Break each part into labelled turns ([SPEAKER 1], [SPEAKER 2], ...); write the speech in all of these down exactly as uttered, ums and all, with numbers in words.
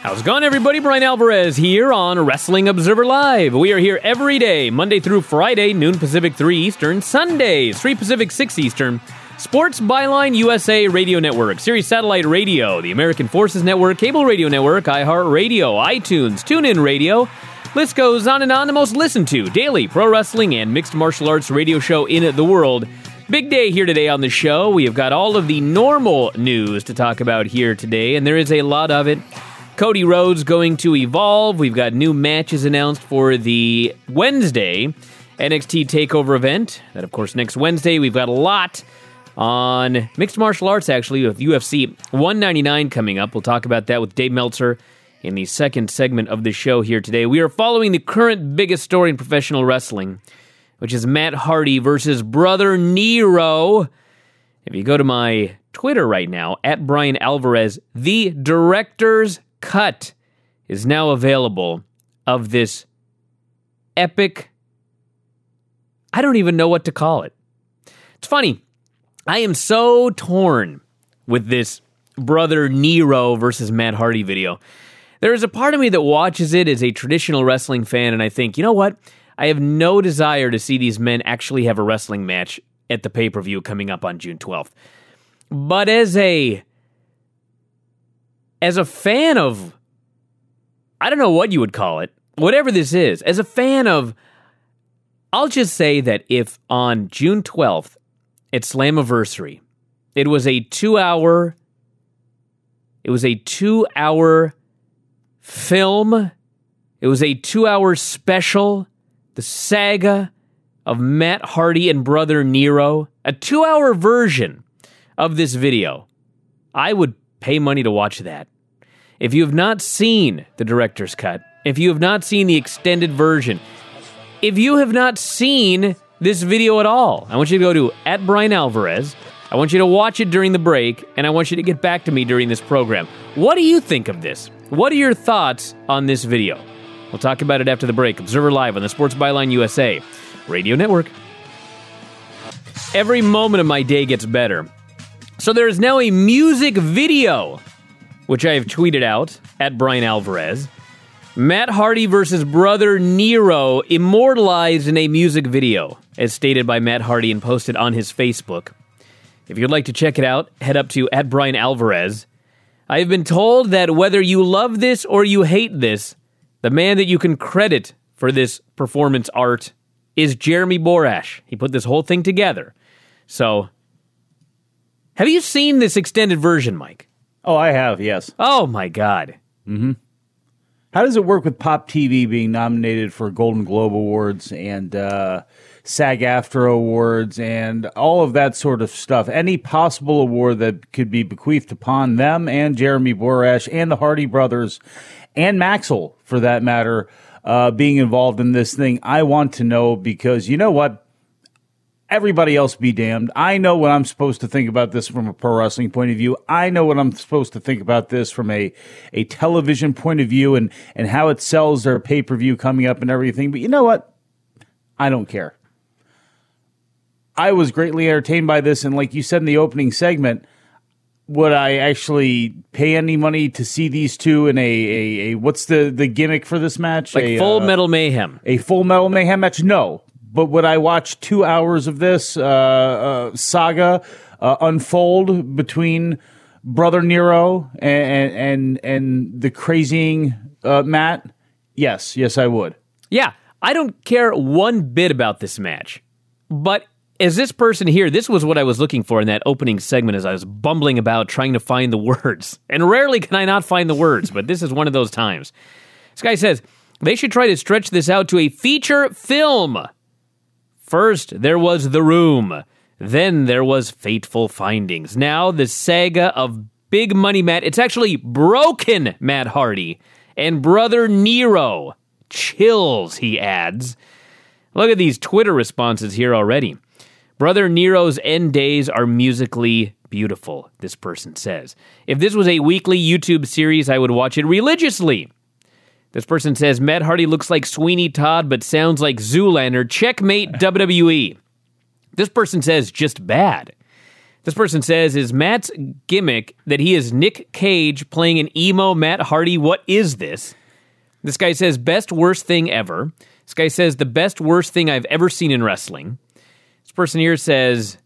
[SPEAKER 1] How's it going, everybody? Brian Alvarez here on Wrestling Observer Live. We are here every day, Monday through Friday, noon Pacific, three Eastern, Sundays, three Pacific, six Eastern. Sports Byline U S A Radio Network, Sirius Satellite Radio, the American Forces Network, Cable Radio Network, iHeartRadio, iTunes, TuneIn Radio. List goes on and on. The most listened to daily pro wrestling and mixed martial arts radio show in the world. Big day here today on the show. We have got all of the normal news to talk about here today, and there is a lot of it. Cody Rhodes going to Evolve. We've got new matches announced for the Wednesday N X T TakeOver event. That, of course, next Wednesday. We've got a lot on mixed martial arts, actually, with U F C one ninety-nine coming up. We'll talk about that with Dave Meltzer in the second segment of the show here today. We are following the current biggest story in professional wrestling, which is Matt Hardy versus Brother Nero. If you go to my Twitter right now, at Brian Alvarez, the director's cut is now available of this epic, I don't even know what to call it. It's funny, I am so torn with this Brother Nero versus Matt Hardy video. There is a part of me that watches it as a traditional wrestling fan, and I think, you know what? I have no desire to see these men actually have a wrestling match at the pay-per-view coming up on June twelfth. But as a as a fan of, I don't know what you would call it, whatever this is, as a fan of, I'll just say that if on June twelfth at Slammiversary, it was a two-hour, it was a two-hour film, it was a two-hour special, the saga of Matt Hardy and Brother Nero, a two-hour version of this video, I would pay money to watch that. If you have not seen the director's cut, if you have not seen the extended version, if you have not seen this video at all, I want you to go to at Brian Alvarez. I want you to watch it during the break, and I want you to get back to me during this program. What do you think of this? What are your thoughts on this video? We'll talk about it after the break. Observer Live on the Sports Byline U S A Radio Network. Every moment of my day gets better. So there is now a music video, which I have tweeted out at Brian Alvarez. Matt Hardy versus Brother Nero immortalized in a music video, as stated by Matt Hardy and posted on his Facebook. If you'd like to check it out, head up to at Brian Alvarez. I have been told that whether you love this or you hate this, the man that you can credit for this performance art is Jeremy Borash. He put this whole thing together. So, have you seen this extended version, Mike?
[SPEAKER 2] Oh, I have, yes.
[SPEAKER 1] Oh, my God.
[SPEAKER 2] Mm-hmm. How does it work with Pop T V being nominated for Golden Globe Awards and uh, SAG-AFTRA Awards and all of that sort of stuff? Any possible award that could be bequeathed upon them and Jeremy Borash and the Hardy brothers and Maxwell, for that matter, uh, being involved in this thing, I want to know, because you know what? Everybody else be damned. I know what I'm supposed to think about this from a pro wrestling point of view. I know what I'm supposed to think about this from a, a television point of view and, and how it sells their pay-per-view coming up and everything. But you know what? I don't care. I was greatly entertained by this, and like you said in the opening segment, would I actually pay any money to see these two in a, a, a what's the, the gimmick for this match?
[SPEAKER 1] Like
[SPEAKER 2] a,
[SPEAKER 1] Full
[SPEAKER 2] uh,
[SPEAKER 1] Metal Mayhem.
[SPEAKER 2] A Full Metal Mayhem match? No. But would I watch two hours of this uh, uh, saga uh, unfold between Brother Nero and and, and the crazying uh, Matt? Yes. Yes, I would.
[SPEAKER 1] Yeah. I don't care one bit about this match. But as this person here, this was what I was looking for in that opening segment as I was bumbling about trying to find the words. And rarely can I not find the words, but this is one of those times. This guy says, they should try to stretch this out to a feature film. First, there was The Room. Then there was Fateful Findings. Now, the saga of Big Money Matt. It's actually Broken Matt Hardy and Brother Nero. Chills, he adds. Look at these Twitter responses here already. Brother Nero's end days are musically beautiful, this person says. If this was a weekly YouTube series, I would watch it religiously. This person says, Matt Hardy looks like Sweeney Todd, but sounds like Zoolander. Checkmate W W E. This person says, just bad. This person says, is Matt's gimmick that he is Nick Cage playing an emo Matt Hardy? What is this? This guy says, best worst thing ever. This guy says, the best worst thing I've ever seen in wrestling. This person here says,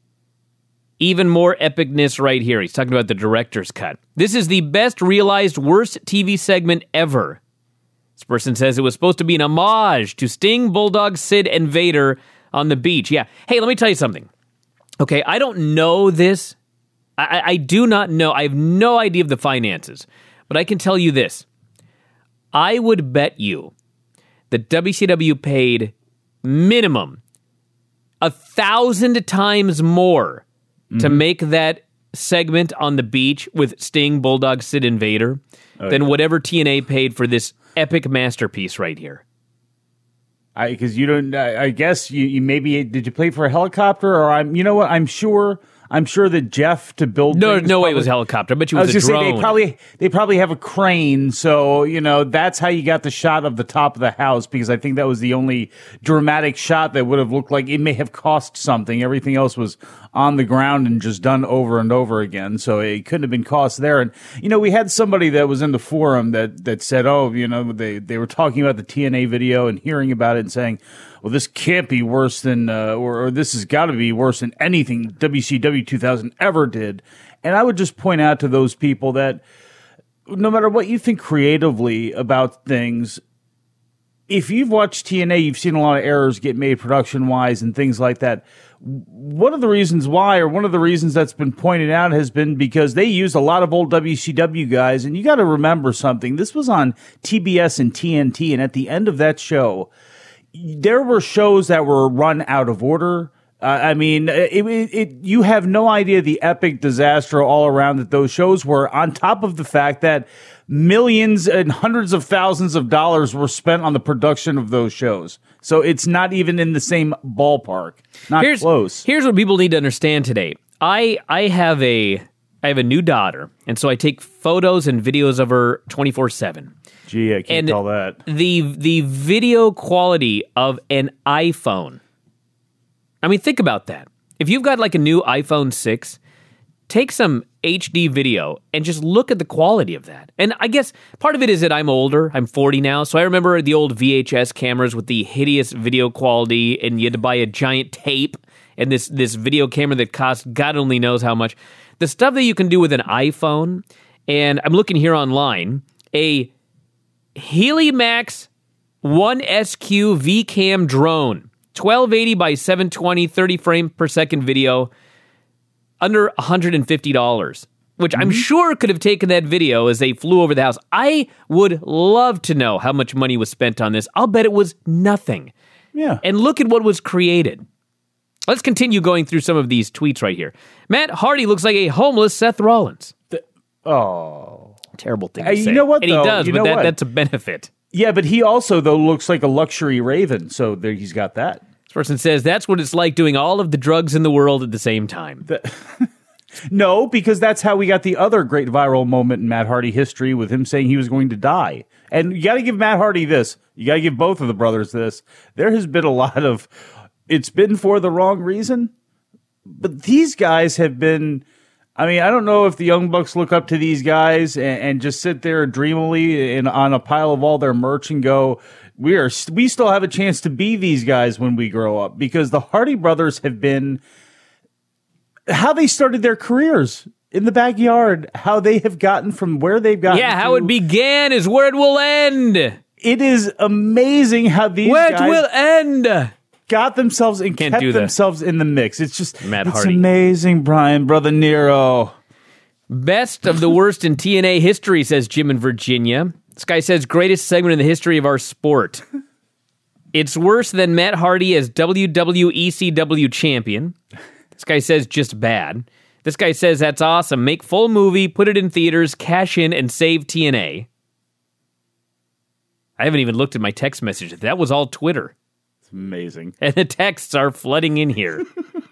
[SPEAKER 1] even more epicness right here. He's talking about the director's cut. This is the best realized worst T V segment ever. This person says it was supposed to be an homage to Sting, Bulldog, Sid, and Vader on the beach. Yeah. Hey, let me tell you something. Okay, I don't know this. I, I do not know. I have no idea of the finances. But I can tell you this. I would bet you that W C W paid minimum a thousand times more mm-hmm. to make that segment on the beach with Sting, Bulldog, Sid, and Vader oh, than yeah. whatever T N A paid for this epic masterpiece right here.
[SPEAKER 2] Because you don't, I, I guess you, you maybe did you play for a helicopter or I'm, you know what? I'm sure, I'm sure that Jeff to build
[SPEAKER 1] no,
[SPEAKER 2] things
[SPEAKER 1] no
[SPEAKER 2] probably,
[SPEAKER 1] way it was a helicopter. But you
[SPEAKER 2] I
[SPEAKER 1] was,
[SPEAKER 2] was
[SPEAKER 1] a
[SPEAKER 2] just
[SPEAKER 1] drone.
[SPEAKER 2] Say they probably they probably have a crane, so you know that's how you got the shot of the top of the house. Because I think that was the only dramatic shot that would have looked like it may have cost something. Everything else was on the ground and just done over and over again, so it couldn't have been cost there. And you know, we had somebody that was in the forum that that said, "Oh, you know, they they were talking about the T N A video and hearing about it and saying." Well, this can't be worse than, uh, or, or this has got to be worse than anything W C W two thousand ever did. And I would just point out to those people that no matter what you think creatively about things, if you've watched T N A, you've seen a lot of errors get made production-wise and things like that. One of the reasons why, or one of the reasons that's been pointed out has been because they used a lot of old W C W guys. And you got to remember something. This was on T B S and T N T. And at the end of that show, there were shows that were run out of order. Uh, I mean, it, it, it, you have no idea the epic disaster all around that those shows were, on top of the fact that millions and hundreds of thousands of dollars were spent on the production of those shows. So it's not even in the same ballpark. Not
[SPEAKER 1] here's,
[SPEAKER 2] close.
[SPEAKER 1] Here's what people need to understand today. I I have a I have a new daughter, and so I take photos and videos of her twenty-four seven.
[SPEAKER 2] Gee, I can't
[SPEAKER 1] and
[SPEAKER 2] tell that.
[SPEAKER 1] The the video quality of an iPhone. I mean, think about that. If you've got like a new iPhone six, take some H D video and just look at the quality of that. And I guess part of it is that I'm older. I'm forty now, so I remember the old V H S cameras with the hideous video quality, and you had to buy a giant tape and this this video camera that cost God only knows how much. The stuff that you can do with an iPhone, and I'm looking here online, a Helimax one S Q V-Cam drone, twelve eighty by seven twenty, thirty frame per second video, under one hundred fifty dollars, which mm-hmm. I'm sure could have taken that video as they flew over the house. I would love to know how much money was spent on this. I'll bet it was nothing.
[SPEAKER 2] Yeah.
[SPEAKER 1] And look at what was created. Let's continue going through some of these tweets right here. Matt Hardy looks like a homeless Seth Rollins.
[SPEAKER 2] The, oh.
[SPEAKER 1] Terrible thing to
[SPEAKER 2] uh,
[SPEAKER 1] say.
[SPEAKER 2] You know what,
[SPEAKER 1] and
[SPEAKER 2] though?
[SPEAKER 1] he does,
[SPEAKER 2] you
[SPEAKER 1] but
[SPEAKER 2] know
[SPEAKER 1] that,
[SPEAKER 2] what?
[SPEAKER 1] that's a benefit.
[SPEAKER 2] Yeah, but he also, though, looks like a luxury raven, so there he's got that.
[SPEAKER 1] This person says that's what it's like doing all of the drugs in the world at the same time.
[SPEAKER 2] The, no, because that's how we got the other great viral moment in Matt Hardy history with him saying he was going to die. And you got to give Matt Hardy this. You got to give both of the brothers this. There has been a lot of, it's been for the wrong reason, but these guys have been... I mean, I don't know if the Young Bucks look up to these guys and, and just sit there dreamily in, on a pile of all their merch and go, we are we still have a chance to be these guys when we grow up, because the Hardy brothers have been how they started their careers in the backyard, how they have gotten from where they've gotten.
[SPEAKER 1] Yeah,
[SPEAKER 2] to,
[SPEAKER 1] how it began is where it will end.
[SPEAKER 2] It is amazing how these
[SPEAKER 1] where
[SPEAKER 2] guys
[SPEAKER 1] it will end.
[SPEAKER 2] Got themselves and
[SPEAKER 1] Can't
[SPEAKER 2] kept
[SPEAKER 1] do
[SPEAKER 2] themselves in the mix. It's just
[SPEAKER 1] Matt
[SPEAKER 2] it's
[SPEAKER 1] Hardy.
[SPEAKER 2] amazing, Brian, brother Nero.
[SPEAKER 1] Best of the worst in T N A history, says Jim in Virginia. This guy says greatest segment in the history of our sport. It's worse than Matt Hardy as W W E C W champion. This guy says just bad. This guy says that's awesome. Make full movie, put it in theaters, cash in, and save T N A. I haven't even looked at my text message. That was all Twitter.
[SPEAKER 2] Amazing.
[SPEAKER 1] And the texts are flooding in here.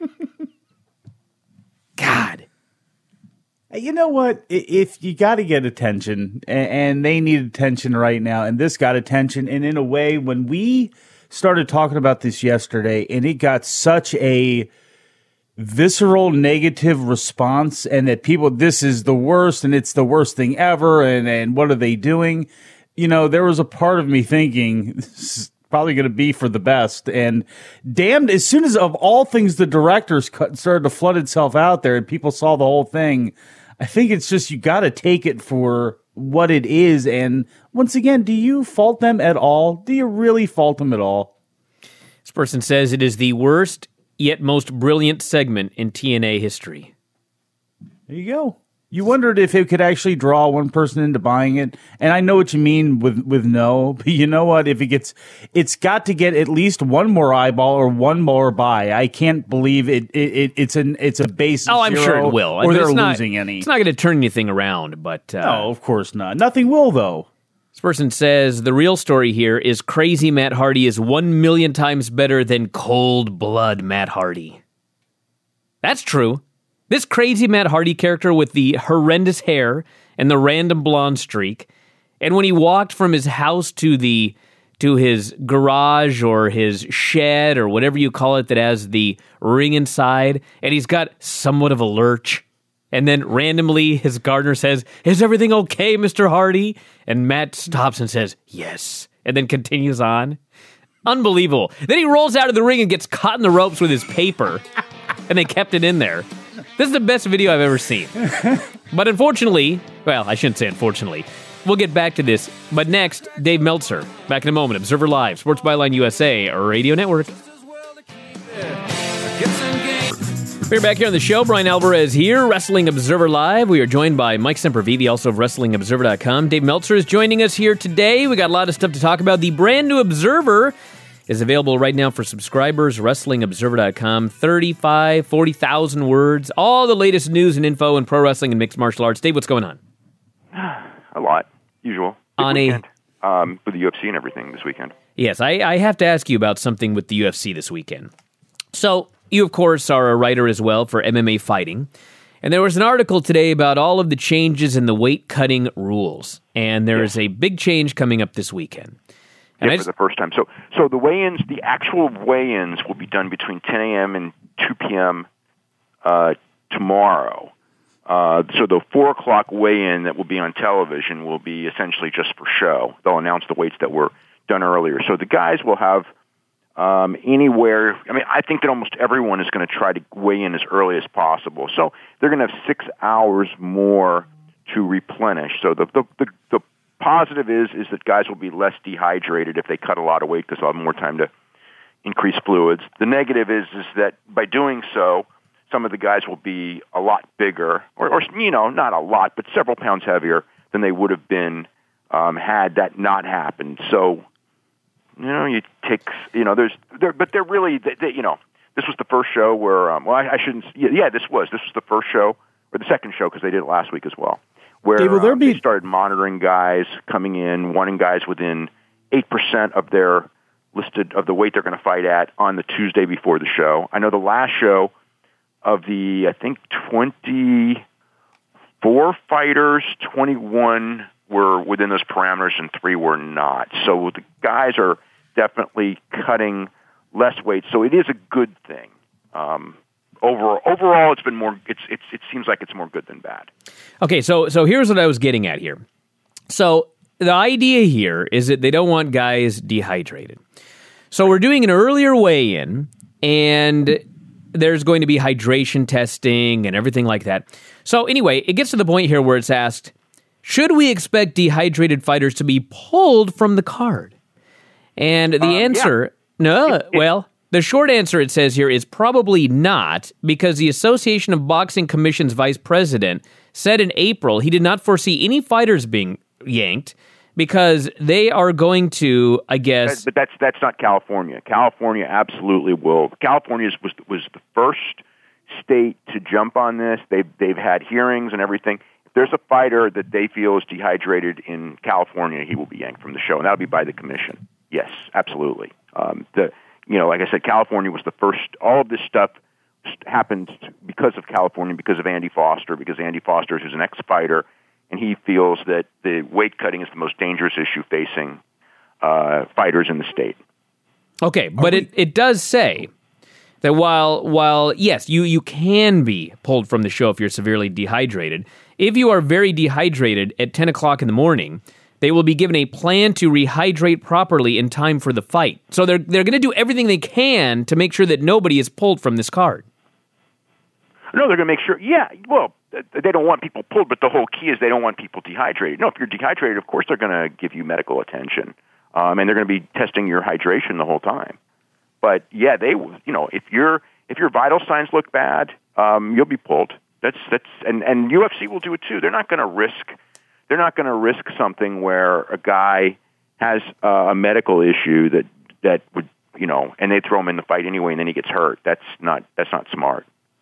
[SPEAKER 1] God.
[SPEAKER 2] You know what? If you got to get attention, and they need attention right now, and this got attention, and in a way, when we started talking about this yesterday, and it got such a visceral negative response, and that people, this is the worst and it's the worst thing ever, and, and what are they doing? You know, there was a part of me thinking, this is probably going to be for the best. And damned, as soon as, of all things, the directors cut, started to flood itself out there and people saw the whole thing, I think it's just, you got to take it for what it is. And once again, do you fault them at all? Do you really fault them at all?
[SPEAKER 1] This person says it is the worst yet most brilliant segment in T N A history.
[SPEAKER 2] There you go. You wondered if it could actually draw one person into buying it. And I know what you mean with, with no, but you know what? If it gets, it's got to get at least one more eyeball or one more buy. I can't believe it. it, it it's an it's a base.
[SPEAKER 1] Oh, I'm
[SPEAKER 2] zero,
[SPEAKER 1] sure it will.
[SPEAKER 2] Or
[SPEAKER 1] I mean,
[SPEAKER 2] they're
[SPEAKER 1] not,
[SPEAKER 2] losing any.
[SPEAKER 1] It's not going to turn anything around, but uh,
[SPEAKER 2] no, of course not. Nothing will though.
[SPEAKER 1] This person says the real story here is crazy Matt Hardy is one million times better than cold blood Matt Hardy. That's true. This crazy Matt Hardy character with the horrendous hair and the random blonde streak, and when he walked from his house to the to his garage or his shed or whatever you call it that has the ring inside, and he's got somewhat of a lurch, and then randomly his gardener says, "Is everything okay, Mister Hardy?" And Matt stops and says, "Yes," and then continues on. Unbelievable. Then he rolls out of the ring and gets caught in the ropes with his paper, and they kept it in there. This is the best video I've ever seen. But unfortunately, well, I shouldn't say unfortunately, we'll get back to this. But next, Dave Meltzer. Back in a moment. Observer Live, Sports Byline U S A, Radio Network. We're back here on the show. Brian Alvarez here, Wrestling Observer Live. We are joined by Mike Sempervive, also of Wrestling Observer dot com. Dave Meltzer is joining us here today. We got a lot of stuff to talk about. The brand new Observer is available right now for subscribers, Wrestling Observer dot com. thirty-five, forty thousand words, all the latest news and info in pro wrestling and mixed martial arts. Dave, what's going on?
[SPEAKER 3] A lot. Usual. Big
[SPEAKER 1] on
[SPEAKER 3] weekend.
[SPEAKER 1] a
[SPEAKER 3] um, with the U F C and everything this weekend.
[SPEAKER 1] Yes, I, I have to ask you about something with the U F C this weekend. So, you, of course, are a writer as well for M M A Fighting. And there was an article today about all of the changes in the weight-cutting rules. And there
[SPEAKER 3] yes.
[SPEAKER 1] is a big change coming up this weekend. And
[SPEAKER 3] yeah,
[SPEAKER 1] I
[SPEAKER 3] for
[SPEAKER 1] just,
[SPEAKER 3] the first time. So, so the weigh-ins, the actual weigh-ins will be done between ten a.m. and two p.m. Uh, tomorrow. Uh, so the four o'clock weigh-in that will be on television will be essentially just for show. They'll announce the weights that were done earlier. So the guys will have um, anywhere. I mean, I think that almost everyone is going to try to weigh in as early as possible. So they're going to have six hours more to replenish. So the the the, the positive is is that guys will be less dehydrated if they cut a lot of weight because they'll have more time to increase fluids. The negative is is that by doing so, some of the guys will be a lot bigger, or, or you know, not a lot, but several pounds heavier than they would have been um, had that not happened. So, you know, you take, you know, there's, there, but they're really, they, they, you know, this was the first show where, um, well, I, I shouldn't, yeah, yeah, this was, this was the first show, or the second show, because they did it last week as well, where
[SPEAKER 2] Dave, will there
[SPEAKER 3] um,
[SPEAKER 2] be...
[SPEAKER 3] they started monitoring guys coming in, wanting guys within eight percent of their listed, of the weight they're going to fight at on the Tuesday before the show. I know the last show, of the, I think, twenty-four fighters, twenty-one were within those parameters and three were not. So the guys are definitely cutting less weight. So it is a good thing. Um, overall, overall, it's been more. It's it's it seems like it's more good than bad.
[SPEAKER 1] Okay, so so here's what I was getting at here. So the idea here is that they don't want guys dehydrated. So we're doing an earlier weigh-in, and there's going to be hydration testing and everything like that. So anyway, it gets to the point here where it's asked, should we expect dehydrated fighters to be pulled from the card? And the
[SPEAKER 3] uh,
[SPEAKER 1] answer,
[SPEAKER 3] yeah.
[SPEAKER 1] no,
[SPEAKER 3] it, it,
[SPEAKER 1] well, the short answer it says here is probably not, because the Association of Boxing Commission's vice president said in April he did not foresee any fighters being yanked because they are going to, I guess...
[SPEAKER 3] But that's that's not California. California absolutely will. California was was the first state to jump on this. They've, they've had hearings and everything. If there's a fighter that they feel is dehydrated in California, he will be yanked from the show, and that'll be by the commission. Yes, absolutely. Um, the you know, like I said, California was the first. All of this stuff happened because of California, because of Andy Foster, because Andy Foster, who's an ex-fighter, and he feels that the weight cutting is the most dangerous issue facing uh, fighters in the state.
[SPEAKER 1] Okay, but it, it does say that while while yes, you you can be pulled from the show if you're severely dehydrated. If you are very dehydrated at ten o'clock in the morning, they will be given a plan to rehydrate properly in time for the fight. So they're they're going to do everything they can to make sure that nobody is pulled from this card.
[SPEAKER 3] No, they're going to make sure. Yeah, well, they don't want people pulled, but the whole key is they don't want people dehydrated. No, if you're dehydrated, of course they're going to give you medical attention, um, and they're going to be testing your hydration the whole time. But yeah, they, you know, if your if your vital signs look bad, um, you'll be pulled. That's that's and, and U F C will do it too. They're not going to risk. They're not going to risk something where a guy has uh, a medical issue that that would, you know, and they throw him in the fight anyway, and then he gets hurt. That's not that's not smart.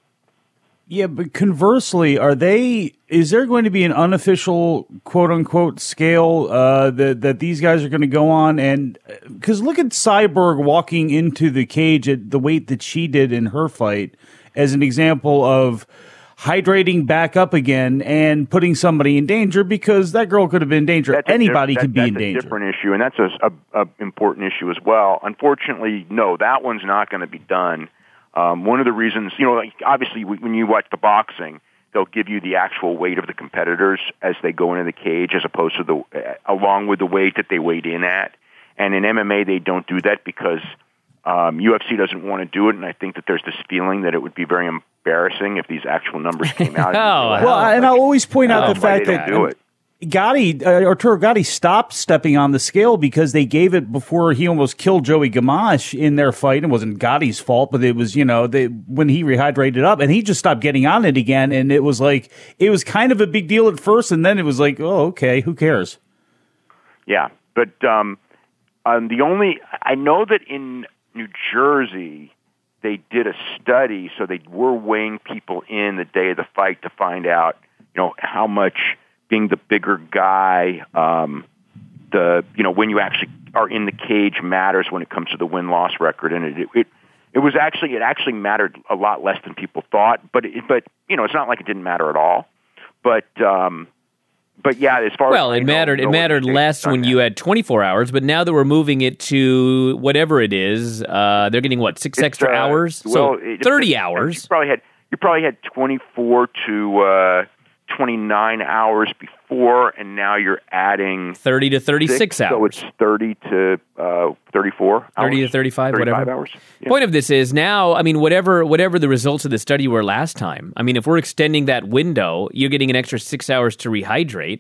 [SPEAKER 2] Yeah, but conversely, are they? Is there going to be an unofficial "quote unquote" scale uh, that that these guys are going to go on? And because look at Cyborg walking into the cage at the weight that she did in her fight, as an example of hydrating back up again and putting somebody in danger, because that girl could have been in danger.
[SPEAKER 3] That's
[SPEAKER 2] Anybody
[SPEAKER 3] diff-
[SPEAKER 2] could
[SPEAKER 3] that,
[SPEAKER 2] be
[SPEAKER 3] that's
[SPEAKER 2] in
[SPEAKER 3] a
[SPEAKER 2] danger.
[SPEAKER 3] Different issue, and that's a, a, a important issue as well. Unfortunately, no, that one's not going to be done. Um, one of the reasons, you know, like obviously when you watch the boxing, they'll give you the actual weight of the competitors as they go into the cage, as opposed to the uh, along with the weight that they weighed in at. And in M M A, they don't do that because um, U F C doesn't want to do it, and I think that there's this feeling that it would be very embarrassing if these actual numbers came out.
[SPEAKER 1] oh,
[SPEAKER 2] well, and I'll always point out
[SPEAKER 1] oh,
[SPEAKER 2] the fact
[SPEAKER 3] they
[SPEAKER 2] that
[SPEAKER 3] don't do it.
[SPEAKER 2] Gotti, uh, Arturo Gotti stopped stepping on the scale because they gave it before he almost killed Joey Gamache in their fight. It wasn't Gotti's fault, but it was, you know, they, when he rehydrated up, and he just stopped getting on it again. And it was like, it was kind of a big deal at first, and then it was like, oh, okay, who cares?
[SPEAKER 3] Yeah, but um, um, the only, I know that in New Jersey, they did a study, so they were weighing people in the day of the fight to find out, you know, how much being the bigger guy, um, the you know when you actually are in the cage matters when it comes to the win-loss record, and it it it was actually it actually mattered a lot less than people thought, but it, but you know it's not like it didn't matter at all, but um, but yeah, as far
[SPEAKER 1] well,
[SPEAKER 3] as
[SPEAKER 1] it
[SPEAKER 3] I
[SPEAKER 1] mattered.
[SPEAKER 3] know,
[SPEAKER 1] It mattered less when you had twenty-four hours, but now that we're moving it to whatever it is, uh, they're getting what six
[SPEAKER 3] it's,
[SPEAKER 1] extra
[SPEAKER 3] uh,
[SPEAKER 1] hours,
[SPEAKER 3] well,
[SPEAKER 1] so
[SPEAKER 3] it,
[SPEAKER 1] thirty
[SPEAKER 3] it,
[SPEAKER 1] hours.
[SPEAKER 3] You probably had you probably had twenty-four to. Uh, twenty-nine hours before, and now you're adding
[SPEAKER 1] thirty to thirty-six
[SPEAKER 3] six,
[SPEAKER 1] hours.
[SPEAKER 3] So it's thirty to uh, thirty-four hours.
[SPEAKER 1] thirty to thirty-five, whatever.
[SPEAKER 3] Hours. Yeah.
[SPEAKER 1] Point of this is now, I mean, whatever whatever the results of the study were last time, I mean, if we're extending that window, you're getting an extra six hours to rehydrate.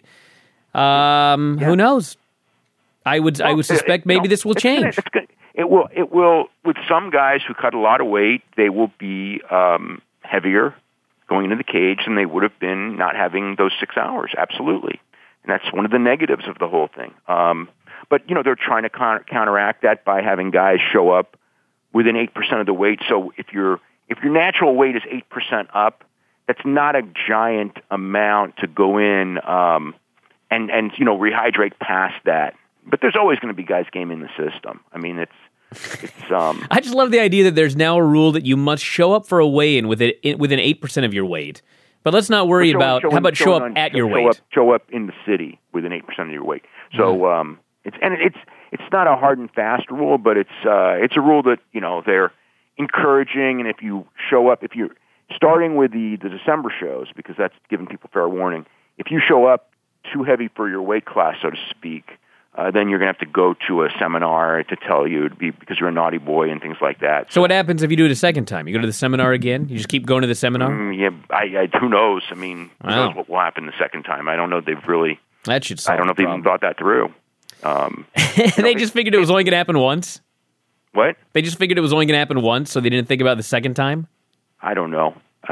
[SPEAKER 1] Um,
[SPEAKER 3] yeah.
[SPEAKER 1] Who knows? I would well, I would suspect it, maybe know, this will
[SPEAKER 3] it's
[SPEAKER 1] change.
[SPEAKER 3] Gonna, it's gonna, it will. It will. With some guys who cut a lot of weight, they will be um, heavier going into the cage than they would have been not having those six hours. Absolutely. And that's one of the negatives of the whole thing. Um, but, you know, they're trying to counter- counteract that by having guys show up within eight percent of the weight. So if, you're, if your natural weight is eight percent up, that's not a giant amount to go in um, and, and, you know, rehydrate past that. But there's always going to be guys gaming the system. I mean, it's, It's, um,
[SPEAKER 1] I just love the idea that there's now a rule that you must show up for a weigh-in within within eight percent of your weight. But let's not worry
[SPEAKER 3] show,
[SPEAKER 1] about
[SPEAKER 3] show
[SPEAKER 1] how about show up
[SPEAKER 3] on,
[SPEAKER 1] at
[SPEAKER 3] show,
[SPEAKER 1] your
[SPEAKER 3] show
[SPEAKER 1] weight.
[SPEAKER 3] Up, show up in the city within eight percent of your weight. So mm. um, it's and it's it's not a hard and fast rule, but it's uh, it's a rule that you know they're encouraging. And if you show up, if you're starting with the the December shows, because that's giving people fair warning. If you show up too heavy for your weight class, so to speak. Uh, then you're going to have to go to a seminar to tell you to be because you're a naughty boy and things like that.
[SPEAKER 1] So what happens if you do it a second time? You go to the seminar again? You just keep going to the seminar?
[SPEAKER 3] Mm, yeah, I, I, who knows? I mean, who
[SPEAKER 1] wow.
[SPEAKER 3] knows what will happen the second time? I don't know. They've really.
[SPEAKER 1] That should solve
[SPEAKER 3] I don't know
[SPEAKER 1] the
[SPEAKER 3] if they even thought that through. Um,
[SPEAKER 1] they know, just figured it was only going to happen once.
[SPEAKER 3] What?
[SPEAKER 1] They just figured it was only going to happen once, so they didn't think about the second time.
[SPEAKER 3] I don't know.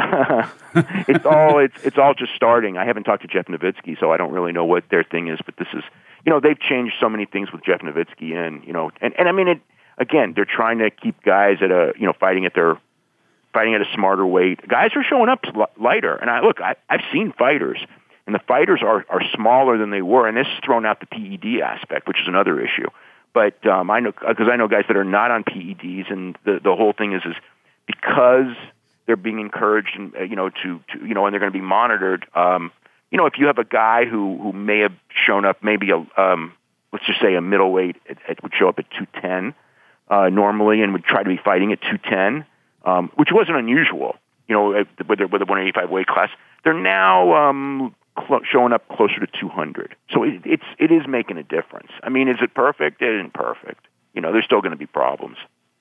[SPEAKER 3] it's all it's it's all just starting. I haven't talked to Jeff Nowitzki, so I don't really know what their thing is. But this is, you know, they've changed so many things with Jeff Nowitzki, and you know, and, and I mean, it again, they're trying to keep guys at a you know fighting at their fighting at a smarter weight. Guys are showing up lighter, and I look, I, I've seen fighters, and the fighters are are smaller than they were, and this has thrown out the P E D aspect, which is another issue. But um, I know because I know guys that are not on P E Ds, and the the whole thing is is because they're being encouraged, and uh, you know, to, to you know, and they're going to be monitored. Um, you know, if you have a guy who, who may have shown up, maybe a um, let's just say a middleweight, it, it would show up at two ten uh, normally, and would try to be fighting at two ten. um, which wasn't unusual. You know, with the, with the one eighty-five weight class, they're now um, cl- showing up closer to two hundred. So it, it's it is making a difference. I mean, is it perfect? It isn't perfect. You know, there's still going to be problems.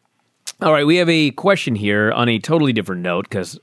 [SPEAKER 1] All right, we have a question here on a totally different note because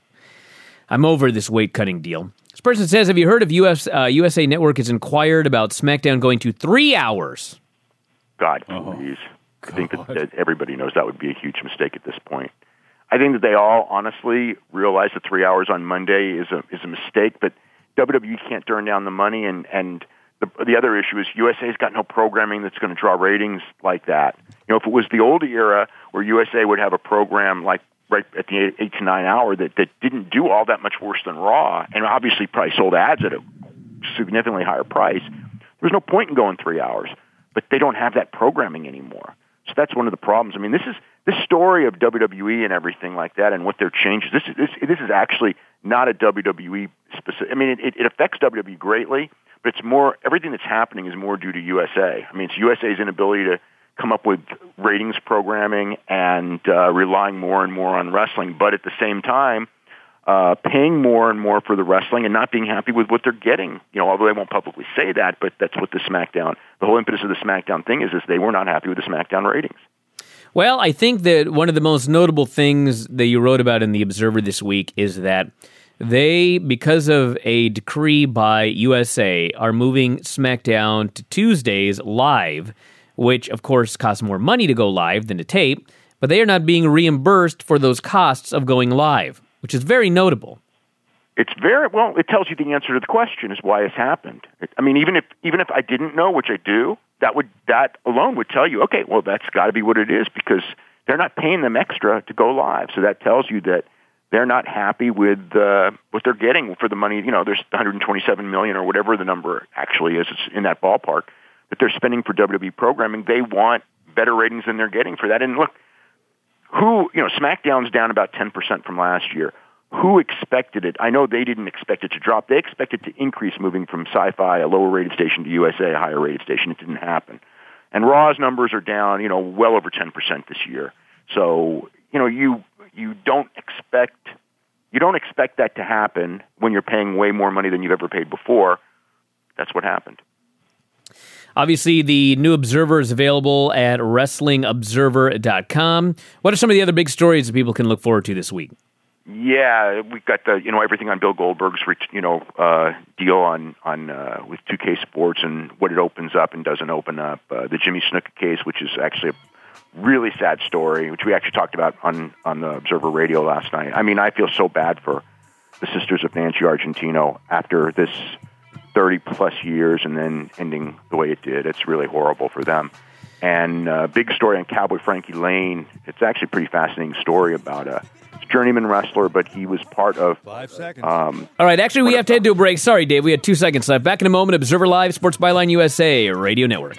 [SPEAKER 1] I'm over this weight cutting deal. This person says, have you heard of U S, uh, U S A Network has inquired about SmackDown going to three hours?
[SPEAKER 3] God, please. Oh, I think that, that everybody knows that would be a huge mistake at this point. I think that they all honestly realize that three hours on Monday is a is a mistake, but W W E can't turn down the money, and, and the, the other issue is U S A's got no programming that's going to draw ratings like that. You know, if it was the old era where U S A would have a program like right at the eight, eight to nine hour that, that didn't do all that much worse than Raw, and obviously probably sold ads at a significantly higher price, there's no point in going three hours. But they don't have that programming anymore. So that's one of the problems. I mean, this is this story of W W E and everything like that and what their changes. This is this, this is actually not a W W E specific. I mean, it, it affects W W E greatly, but it's more everything that's happening is more due to U S A. I mean, it's U S A's inability to come up with ratings programming and uh, relying more and more on wrestling, but at the same time, uh, paying more and more for the wrestling and not being happy with what they're getting. You know, although they won't publicly say that, but that's what the SmackDown, the whole impetus of the SmackDown thing is, is they were not happy with the SmackDown ratings.
[SPEAKER 1] Well, I think that one of the most notable things that you wrote about in the Observer this week is that they, because of a decree by U S A, are moving SmackDown to Tuesdays live, which, of course, costs more money to go live than to tape, but they are not being reimbursed for those costs of going live, which is very notable.
[SPEAKER 3] It's very, well, it tells you the answer to the question is why it's happened. I mean, even if even if I didn't know, which I do, that would that alone would tell you, okay, well, that's got to be what it is because they're not paying them extra to go live. So that tells you that they're not happy with uh, what they're getting for the money. You know, there's one hundred twenty-seven million dollars or whatever the number actually is. It's in that ballpark that they're spending for W W E programming. They want better ratings than they're getting for that. And look, who, you know, SmackDown's down about ten percent from last year. Who expected it? I know they didn't expect it to drop. They expected to increase moving from Sci-Fi, a lower-rated station, to U S A, a higher-rated station. It didn't happen. And Raw's numbers are down, you know, well over ten percent this year. So, you know, you you don't expect you don't expect that to happen when you're paying way more money than you've ever paid before. That's what happened.
[SPEAKER 1] Obviously, the new Observer is available at wrestling observer dot com. What are some of the other big stories that people can look forward to this week?
[SPEAKER 3] Yeah, we've got the you know everything on Bill Goldberg's you know uh, deal on on uh, with two K Sports and what it opens up and doesn't open up. Uh, the Jimmy Snuka case, which is actually a really sad story, which we actually talked about on on the Observer Radio last night. I mean, I feel so bad for the sisters of Nancy Argentino after this thirty plus years and then ending the way it did. It's really horrible for them. And uh, big story on Cowboy Frankie Lane. It's actually a pretty fascinating story about a journeyman wrestler, but he was part of... Five seconds. Um,
[SPEAKER 1] All right, actually, we have to head to a break. Sorry, Dave, we had two seconds left. Back in a moment, Observer Live, Sports Byline U S A Radio Network.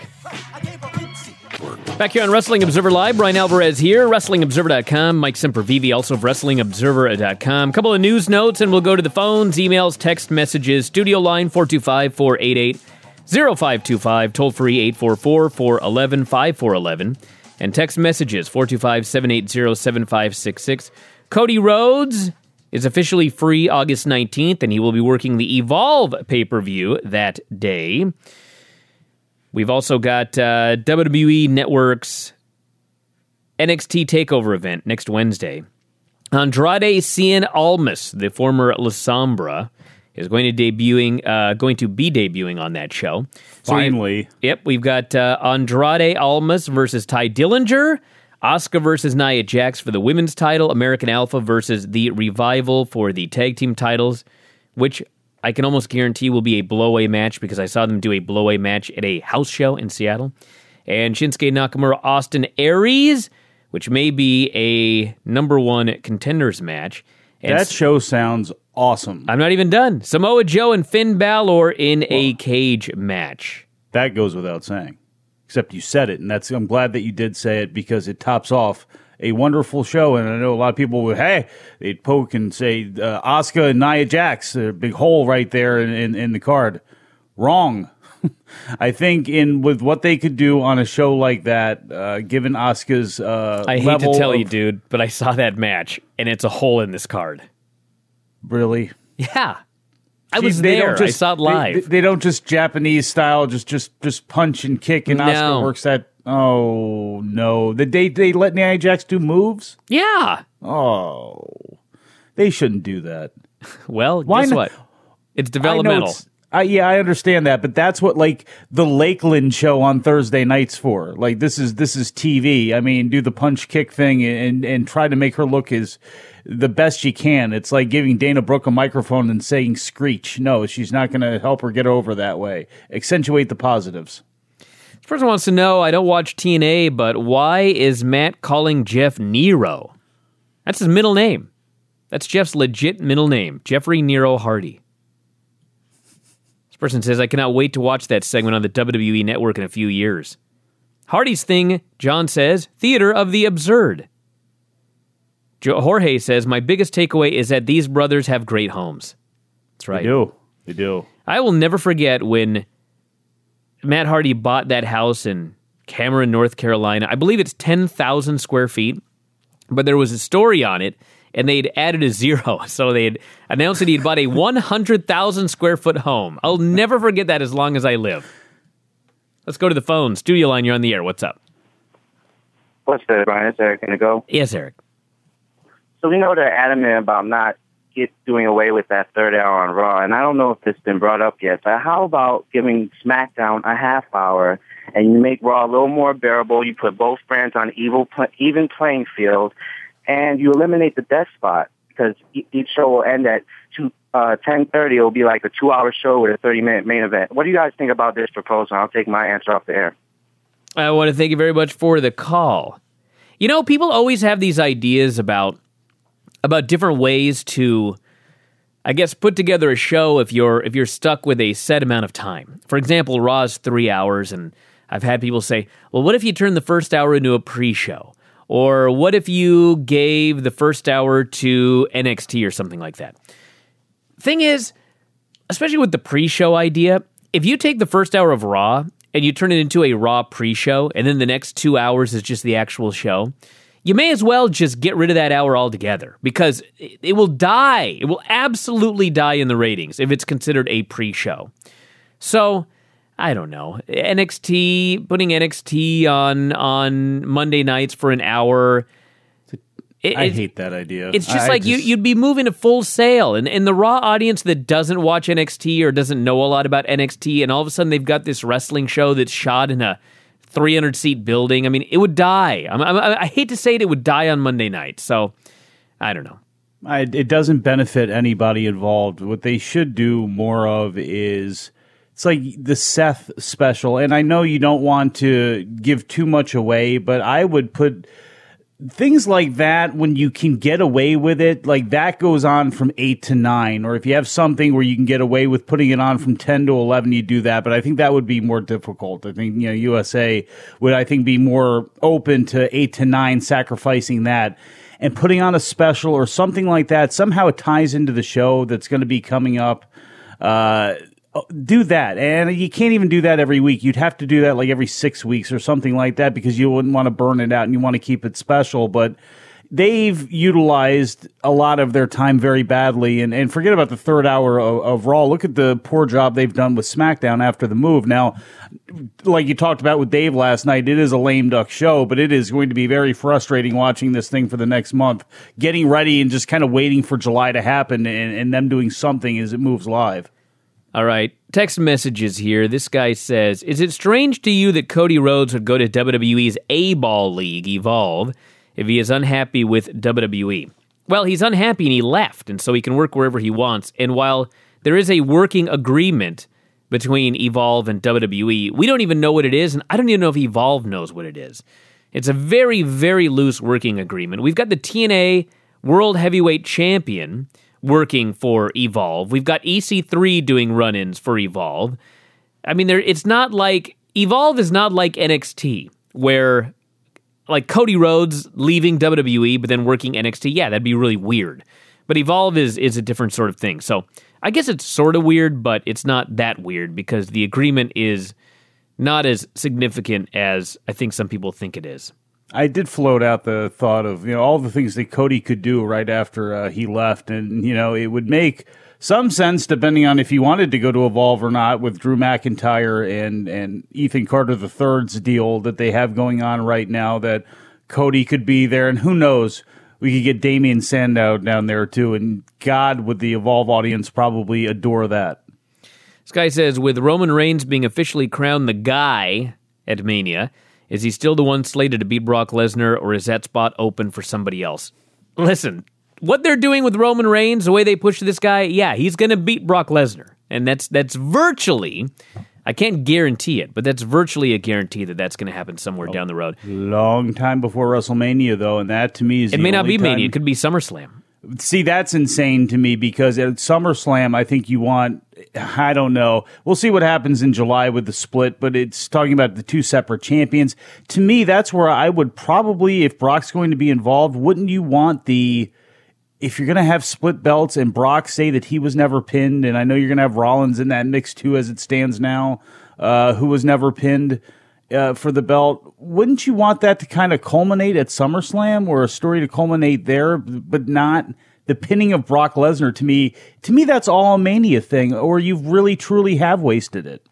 [SPEAKER 1] Back here on Wrestling Observer Live, Brian Alvarez here, wrestling observer dot com, Mike Sempervive, also of wrestling observer dot com. A couple of news notes, and we'll go to the phones, emails, text messages, studio line four two five, four eight eight, zero five two five, toll free eight four four, four one one, five four one one, and text messages four two five, seven eight zero, seven five six six. Cody Rhodes is officially free August nineteenth, and he will be working the Evolve pay-per-view that day. We've also got uh, W W E Network's N X T TakeOver event next Wednesday. Andrade Cien Almas, the former La Sombra, is going to debuting, uh, going to be debuting on that show. So
[SPEAKER 2] Finally.
[SPEAKER 1] We, yep, we've got uh, Andrade Almas versus Ty Dillinger, Asuka versus Nia Jax for the women's title, American Alpha versus The Revival for the tag team titles, which I can almost guarantee will be a blow-away match because I saw them do a blow-away match at a house show in Seattle. And Shinsuke Nakamura, Austin Aries, which may be a number one contenders match. And
[SPEAKER 2] that show sounds awesome.
[SPEAKER 1] I'm not even done. Samoa Joe and Finn Balor in well, a cage match.
[SPEAKER 2] That goes without saying. Except you said it, and that's I'm glad that you did say it because it tops off a wonderful show. And I know a lot of people would, hey, they'd poke and say uh, Asuka and Nia Jax, a big hole right there in, in, in the card. Wrong. I think in with what they could do on a show like that, uh, given Asuka's uh,
[SPEAKER 1] I hate
[SPEAKER 2] level
[SPEAKER 1] to tell
[SPEAKER 2] of,
[SPEAKER 1] you, dude, but I saw that match, and it's a hole in this card.
[SPEAKER 2] Really?
[SPEAKER 1] Yeah. I
[SPEAKER 2] See,
[SPEAKER 1] was
[SPEAKER 2] they
[SPEAKER 1] there.
[SPEAKER 2] don't just,
[SPEAKER 1] I saw it live.
[SPEAKER 2] They, they don't just Japanese style, just just just punch and kick, and
[SPEAKER 1] No.
[SPEAKER 2] Asuka works that. Oh no! Did they they let Nia Jax do moves?
[SPEAKER 1] Yeah.
[SPEAKER 2] Oh, they shouldn't do that.
[SPEAKER 1] Well,
[SPEAKER 2] Why
[SPEAKER 1] guess
[SPEAKER 2] not?
[SPEAKER 1] what? It's
[SPEAKER 2] I know
[SPEAKER 1] developmental.
[SPEAKER 2] it's- I, yeah, I understand that, but that's what like the Lakeland show on Thursday nights for. Like this is this is T V. I mean, do the punch kick thing and and try to make her look as the best you can. It's like giving Dana Brooke a microphone and saying screech. No, she's not going to help her get over that way. Accentuate the positives.
[SPEAKER 1] This person wants to know, I don't watch T N A, but why is Matt calling Jeff Nero? That's his middle name. That's Jeff's legit middle name, Jeffrey Nero Hardy. This person says, I cannot wait to watch that segment on the W W E Network in a few years. Hardy's thing, John says, theater of the absurd. Jo- Jorge says, my biggest takeaway is that these brothers have great homes. That's right.
[SPEAKER 2] They do. They do.
[SPEAKER 1] I will never forget when Matt Hardy bought that house in Cameron, North Carolina. I believe it's ten thousand square feet, but there was a story on it, and they'd added a zero. So they had announced that he'd bought a one hundred thousand square foot home. I'll never forget that as long as I live. Let's go to the phone. Studio line, you're on the air. What's up?
[SPEAKER 4] What's that, Brian? It's Eric. Gonna go?
[SPEAKER 1] Yes, Eric.
[SPEAKER 4] So we know they're adamant about not get doing away with that third hour on Raw, and I don't know if this has been brought up yet, but how about giving SmackDown a half hour, and you make Raw a little more bearable, you put both brands on evil, even playing field, and you eliminate the death spot, because each show will end at two, uh, ten thirty. It will be like a two-hour show with a thirty-minute main event. What do you guys think about this proposal? I'll take my answer off the air.
[SPEAKER 1] I want to thank you very much for the call. You know, people always have these ideas about about different ways to, I guess, put together a show if you're if you're stuck with a set amount of time. For example, Raw's three hours, and I've had people say, well, what if you turn the first hour into a pre-show? Or what if you gave the first hour to N X T or something like that? Thing is, especially with the pre-show idea, if you take the first hour of Raw and you turn it into a Raw pre-show, and then the next two hours is just the actual show, you may as well just get rid of that hour altogether, because it, it will die. It will absolutely die in the ratings if it's considered a pre-show. So, I don't know. N X T, putting N X T on on Monday nights for an hour. It,
[SPEAKER 2] I
[SPEAKER 1] it,
[SPEAKER 2] hate that idea.
[SPEAKER 1] It's just
[SPEAKER 2] I,
[SPEAKER 1] like
[SPEAKER 2] I
[SPEAKER 1] you,
[SPEAKER 2] just,
[SPEAKER 1] you'd be moving to Full Sail, and, and the Raw audience that doesn't watch N X T or doesn't know a lot about N X T, and all of a sudden they've got this wrestling show that's shot in a three hundred seat building. I mean, it would die. I'm, I'm, I hate to say it, it would die on Monday night. So, I don't know.
[SPEAKER 2] I, it doesn't benefit anybody involved. What they should do more of is, it's like the Seth special, and I know you don't want to give too much away, but I would put things like that when you can get away with it, like that goes on from eight to nine, or if you have something where you can get away with putting it on from ten to eleven, you do that. But I think that would be more difficult. I think, you know, U S A would, I think, be more open to eight to nine, sacrificing that and putting on a special or something like that. Somehow it ties into the show that's going to be coming up. Uh, do that. And you can't even do that every week. You'd have to do that like every six weeks or something like that, because you wouldn't want to burn it out and you want to keep it special. But they've utilized a lot of their time very badly. And, and forget about the third hour of, of Raw. Look at the poor job they've done with SmackDown after the move. Now, like you talked about with Dave last night, it is a lame duck show, but it is going to be very frustrating watching this thing for the next month, getting ready and just kind of waiting for July to happen and, and them doing something as it moves live.
[SPEAKER 1] All right, text messages here. This guy says, is it strange to you that Cody Rhodes would go to W W E's A-Ball League, Evolve, if he is unhappy with W W E? Well, he's unhappy and he left, and so he can work wherever he wants. And while there is a working agreement between Evolve and W W E, we don't even know what it is, and I don't even know if Evolve knows what it is. It's a very, very loose working agreement. We've got the T N A World Heavyweight Champion working for Evolve. We've got E C three doing run-ins for Evolve. I mean, there. It's not like... Evolve is not like N X T, where, like, Cody Rhodes leaving W W E but then working N X T. Yeah, that'd be really weird. But Evolve is is a different sort of thing. So I guess it's sort of weird, but it's not that weird because the agreement is not as significant as I think some people think it is.
[SPEAKER 2] I did float out the thought of, you know, all the things that Cody could do right after uh, he left. And, you know, it would make some sense depending on if he wanted to go to Evolve or not with Drew McIntyre and, and Ethan Carter the third's deal that they have going on right now, that Cody could be there. And who knows, we could get Damian Sandow down there too. And God, would the Evolve audience probably adore that.
[SPEAKER 1] This guy says, with Roman Reigns being officially crowned the guy at Mania, is he still the one slated to beat Brock Lesnar, or is that spot open for somebody else? Listen, what they're doing with Roman Reigns, the way they push this guy, yeah, he's going to beat Brock Lesnar. And that's that's virtually, I can't guarantee it, but that's virtually a guarantee that that's going to happen somewhere oh, down the road.
[SPEAKER 2] Long time before WrestleMania, though, and that to me is
[SPEAKER 1] It
[SPEAKER 2] the
[SPEAKER 1] may not be
[SPEAKER 2] time...
[SPEAKER 1] Mania, it could be SummerSlam.
[SPEAKER 2] See, that's insane to me because at SummerSlam, I think you want, I don't know. We'll see what happens in July with the split, but it's talking about the two separate champions. To me, that's where I would probably, if Brock's going to be involved, wouldn't you want the, if you're going to have split belts and Brock say that he was never pinned, and I know you're going to have Rollins in that mix too as it stands now, uh, who was never pinned uh, for the belt, wouldn't you want that to kind of culminate at SummerSlam, or a story to culminate there, but not the pinning of Brock Lesnar? To me, to me, that's all a Mania thing, or you really truly have wasted it.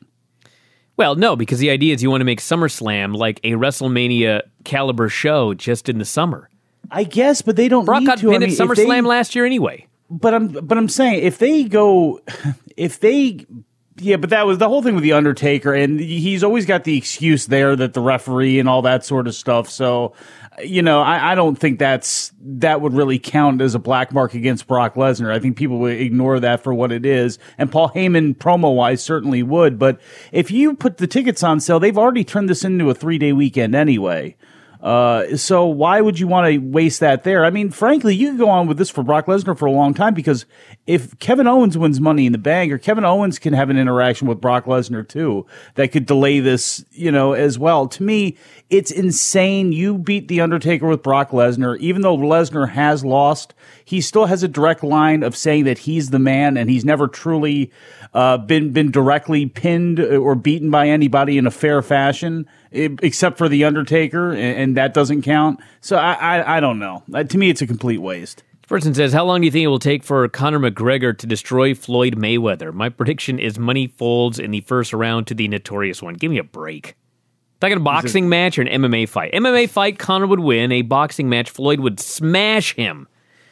[SPEAKER 1] Well, no, because the idea is you want to make SummerSlam like a WrestleMania caliber show just in the summer.
[SPEAKER 2] I guess, but they don't
[SPEAKER 1] Brock
[SPEAKER 2] need
[SPEAKER 1] got
[SPEAKER 2] to.
[SPEAKER 1] pinned
[SPEAKER 2] I mean,
[SPEAKER 1] at SummerSlam
[SPEAKER 2] they,
[SPEAKER 1] last year anyway.
[SPEAKER 2] But I'm, but I'm saying if they go, if they. Yeah, but that was the whole thing with The Undertaker, and he's always got the excuse there that the referee and all that sort of stuff. So, you know, I, I don't think that's that would really count as a black mark against Brock Lesnar. I think people would ignore that for what it is. And Paul Heyman, promo-wise, certainly would. But if you put the tickets on sale, they've already turned this into a three-day weekend anyway. Uh, so why would you want to waste that there? I mean, frankly, you could go on with this for Brock Lesnar for a long time, because if Kevin Owens wins Money in the Bank, or Kevin Owens can have an interaction with Brock Lesnar too, that could delay this, you know, as well. To me, it's insane. You beat The Undertaker with Brock Lesnar. Even though Lesnar has lost, he still has a direct line of saying that he's the man, and he's never truly uh, been been directly pinned or beaten by anybody in a fair fashion, except for The Undertaker, and that doesn't count. So I, I, I don't know. To me, it's a complete waste.
[SPEAKER 1] This person says, how long do you think it will take for Conor McGregor to destroy Floyd Mayweather? My prediction is money folds in the first round to the Notorious One. Give me a break. Talking a boxing match or an M M A fight? M M A fight, Conor would win. A boxing match, Floyd would smash him.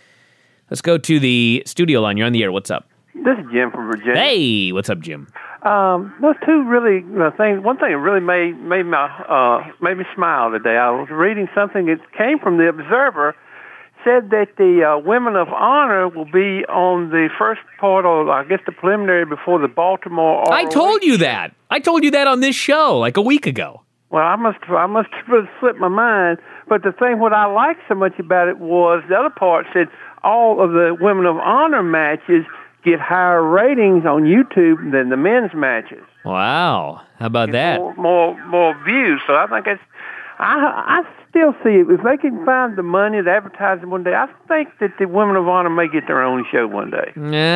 [SPEAKER 1] Let's go to the studio line. You're on the air. What's up?
[SPEAKER 5] This is Jim from Virginia.
[SPEAKER 1] Hey, what's up, Jim?
[SPEAKER 5] Um, those two really uh, things. One thing that really made made my uh, made me smile today. I was reading something that came from the Observer. Said that the uh, Women of Honor will be on the first part of, I guess, the preliminary before the Baltimore.
[SPEAKER 1] I told you that. I told you that on this show like a week ago.
[SPEAKER 5] Well, I must I must have slipped my mind. But the thing, what I liked so much about it was the other part said all of the Women of Honor matches get higher ratings on YouTube than the men's matches.
[SPEAKER 1] Wow, how about that?
[SPEAKER 5] More, more, more views. So I think it's. I, I still see it. If they can find the money to advertise it one day, I think that the Women of Honor may get their own show one day.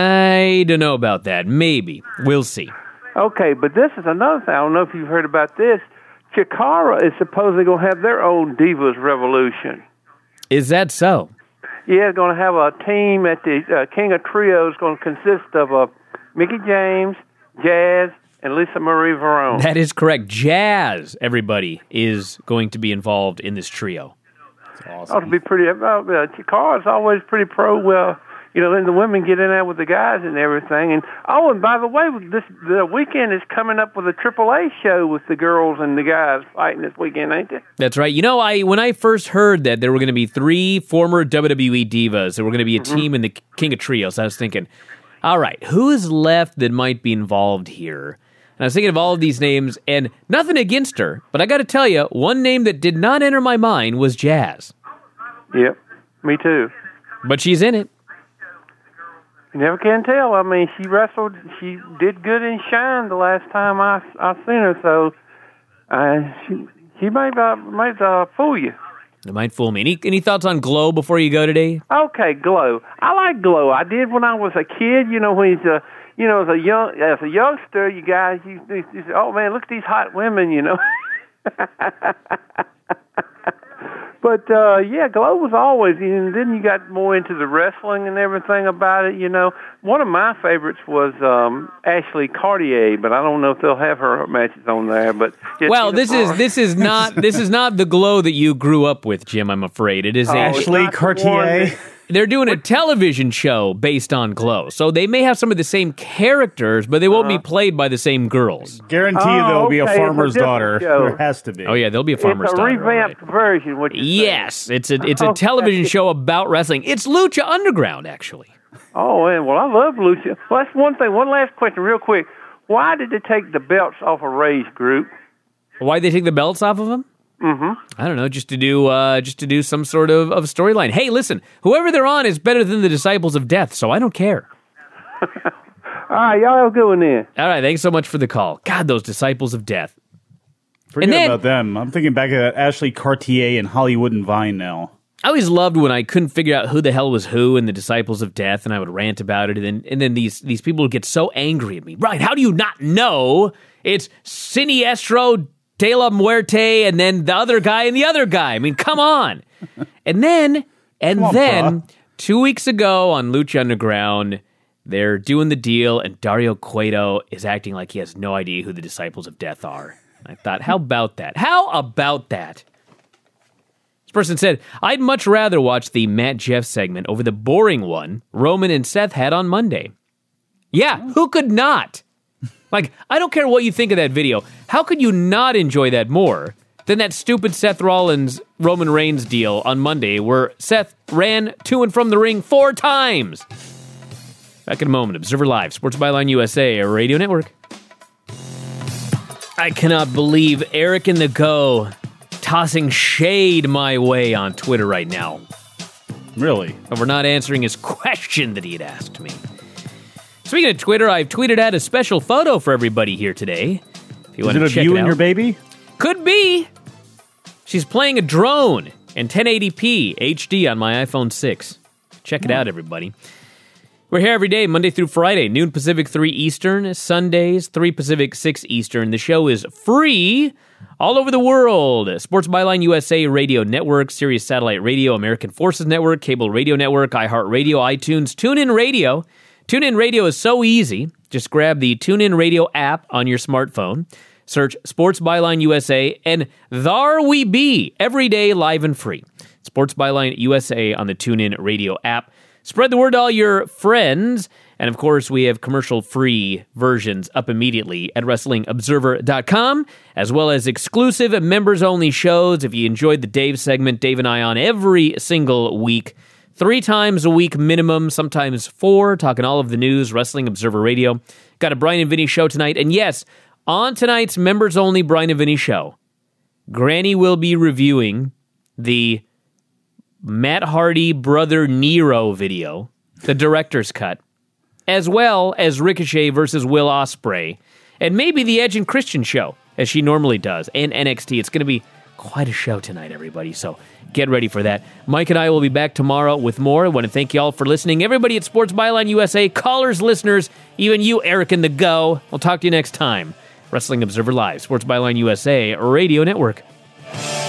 [SPEAKER 1] I don't know about that. Maybe. We'll see.
[SPEAKER 5] Okay, but this is another thing. I don't know if you've heard about this. Chikara is supposedly going to have their own Divas Revolution.
[SPEAKER 1] Is that so?
[SPEAKER 5] Yeah, they're going to have a team at the uh, King of Trios going to consist of uh, Mickie James, Jazz, and Lisa Marie Varon.
[SPEAKER 1] That is correct. Jazz, everybody, is going to be involved in this trio.
[SPEAKER 2] That's awesome.
[SPEAKER 5] Ought to be pretty. Uh, uh, Chikara's always pretty pro. Well, you know, then the women get in there with the guys and everything. And oh, and by the way, this the weekend is coming up with a Triple A show with the girls and the guys fighting this weekend, ain't it?
[SPEAKER 1] That's right. You know, I when I first heard that there were going to be three former W W E divas, there were going to be a mm-hmm. team in the King of Trios, I was thinking, all right, who is left that might be involved here? And I was thinking of all of these names, and nothing against her, but I got to tell you, one name that did not enter my mind was Jazz.
[SPEAKER 5] Yep, me too.
[SPEAKER 1] But she's in it.
[SPEAKER 5] You never can tell. I mean, she wrestled, she did good in Shine the last time I I seen her, so uh, she she might uh, might uh, fool you.
[SPEAKER 1] It might fool me. Any, any thoughts on Glow before you go today?
[SPEAKER 5] Okay, Glow. I like Glow. I did when I was a kid. You know, when he's a, you know, as a young, as a youngster, you guys, you, you, you say, oh man, look at these hot women. You know. But, uh, yeah, Glow was always, and then you got more into the wrestling and everything about it, you know. One of my favorites was um, Ashley Cartier, but I don't know if they'll have her matches on there. But
[SPEAKER 1] well, this is this is not this is not the Glow that you grew up with, Jim, I'm afraid. It is
[SPEAKER 5] Oh, it's
[SPEAKER 2] Ashley
[SPEAKER 5] not the
[SPEAKER 2] Cartier.
[SPEAKER 5] one that-
[SPEAKER 1] They're doing a television show based on Glow. So they may have some of the same characters, but they won't be played by the same girls.
[SPEAKER 2] Guarantee
[SPEAKER 5] Oh,
[SPEAKER 2] there will be a
[SPEAKER 5] okay, it's a
[SPEAKER 2] farmer's
[SPEAKER 5] different
[SPEAKER 2] daughter.
[SPEAKER 5] show.
[SPEAKER 2] There has to be.
[SPEAKER 1] Oh yeah, there'll be a farmer's
[SPEAKER 5] It's a
[SPEAKER 1] daughter.
[SPEAKER 5] revamped
[SPEAKER 1] all right.
[SPEAKER 5] version, what you
[SPEAKER 1] Yes, it's a it's a
[SPEAKER 5] Okay.
[SPEAKER 1] television show about wrestling. It's Lucha Underground, actually.
[SPEAKER 5] Oh, man, well, I love Lucha. Well, that's one thing. One last question real quick. Why did they take the belts off of Ray's group?
[SPEAKER 1] Why'd they take the belts off of him? Mm-hmm. I don't know, just to do uh, just to do some sort of, of storyline. Hey, listen, whoever they're on is better than the Disciples of Death, so I don't care.
[SPEAKER 5] All right, y'all have a good one then.
[SPEAKER 1] All right, thanks so much for the call. God, those Disciples of Death.
[SPEAKER 2] Forget
[SPEAKER 1] And then-
[SPEAKER 2] about them. I'm thinking back at Ashley Cartier and Hollywood and Vine now.
[SPEAKER 1] I always loved when I couldn't figure out who the hell was who in the Disciples of Death, and I would rant about it, and then and then these these people would get so angry at me. Right, how do you not know it's Siniestro De La Muerte and then the other guy and the other guy? I mean, come on. And then, and
[SPEAKER 2] on,
[SPEAKER 1] then,
[SPEAKER 2] bro.
[SPEAKER 1] two weeks ago on Lucha Underground, they're doing the deal, and Dario Cueto is acting like he has no idea who the Disciples of Death are. I thought, how about that? How about that? This person said, I'd much rather watch the Matt Jeff segment over the boring one Roman and Seth had on Monday. Yeah, who could not? Like, I don't care what you think of that video. How could you not enjoy that more than that stupid Seth Rollins Roman Reigns deal on Monday where Seth ran to and from the ring four times? Back in a moment. Observer Live, Sports Byline U S A, a radio network. I cannot believe Eric in the Go tossing shade my way on Twitter right now
[SPEAKER 2] Really?
[SPEAKER 1] over not answering his question that he had asked me. Speaking of Twitter, I've tweeted out a special photo for everybody here today. If you
[SPEAKER 2] Is
[SPEAKER 1] want
[SPEAKER 2] it
[SPEAKER 1] to
[SPEAKER 2] of
[SPEAKER 1] check
[SPEAKER 2] you
[SPEAKER 1] it
[SPEAKER 2] and
[SPEAKER 1] out.
[SPEAKER 2] your baby?
[SPEAKER 1] Could be. She's playing a drone in ten eighty p H D on my iPhone six. Check it out, everybody. We're here every day, Monday through Friday, noon Pacific, three Eastern, Sundays, three Pacific, six Eastern. The show is free all over the world. Sports Byline U S A Radio Network, Sirius Satellite Radio, American Forces Network, Cable Radio Network, iHeartRadio, iTunes, TuneIn Radio. TuneIn Radio is so easy. Just grab the TuneIn Radio app on your smartphone, search Sports Byline U S A, and there we be, every day live and free. Sports Byline U S A on the TuneIn Radio app. Spread the word to all your friends. And, of course, we have commercial-free versions up immediately at Wrestling Observer dot com, as well as exclusive members-only shows. If you enjoyed the Dave segment, Dave and I on every single week, three times a week minimum, sometimes four, talking all of the news, Wrestling Observer Radio. Got a Brian and Vinny show tonight. And, yes, on tonight's members-only Brian and Vinny show, Granny will be reviewing the Matt Hardy Brother Nero video, the director's cut, as well as Ricochet versus Will Ospreay, and maybe the Edge and Christian show, as she normally does, and N X T. It's going to be quite a show tonight, everybody, so get ready for that. Mike and I will be back tomorrow with more. I want to thank you all for listening. Everybody at Sports Byline U S A, callers, listeners, even you, Eric in the Go. We'll talk to you next time. Wrestling Observer Live, Sports Byline U S A, Radio Network.